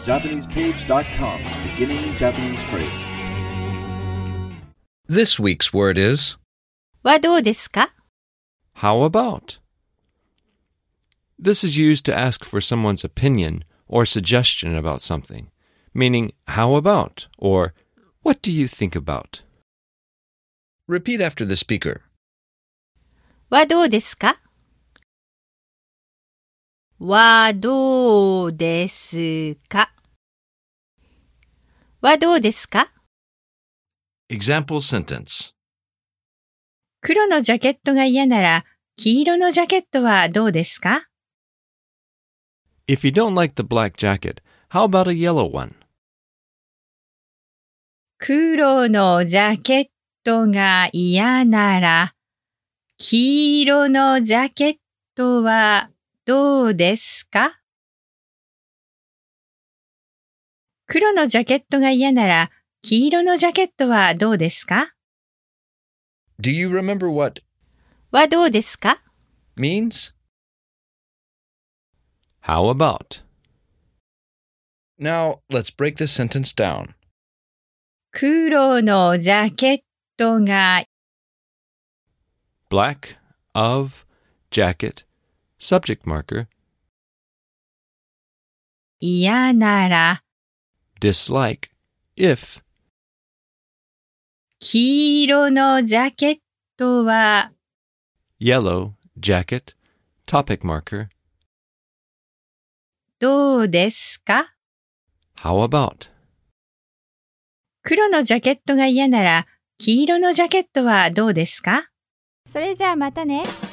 JapanesePage.com, beginning Japanese phrases. This week's word is はどうですか？ how about. This is used to ask for someone's opinion or suggestion about something, meaning how about or what do you think about. Repeat after the speaker. はどうですか？はどうですか？はどうですか？ Example sentence. 黒のジャケットが嫌なら黄色のジャケットはどうですか？ If you don't like the black jacket, how about a yellow one? 黒のジャケットが嫌なら黄色のジャケットはどうですか？黒のジャケットが嫌なら黄色のジャケットはどうですか？ Do you remember what はどうですか？ means? How about? Now, let's break this sentence down. 黒のジャケットが Black, of, jacket, subject marker, 嫌なら dislike, if, 黄色のジャケットは yellow, jacket, topic marker, どうですか？ how about? 黒のジャケットが嫌なら黄色のジャケットはどうですか？それじゃあまたね。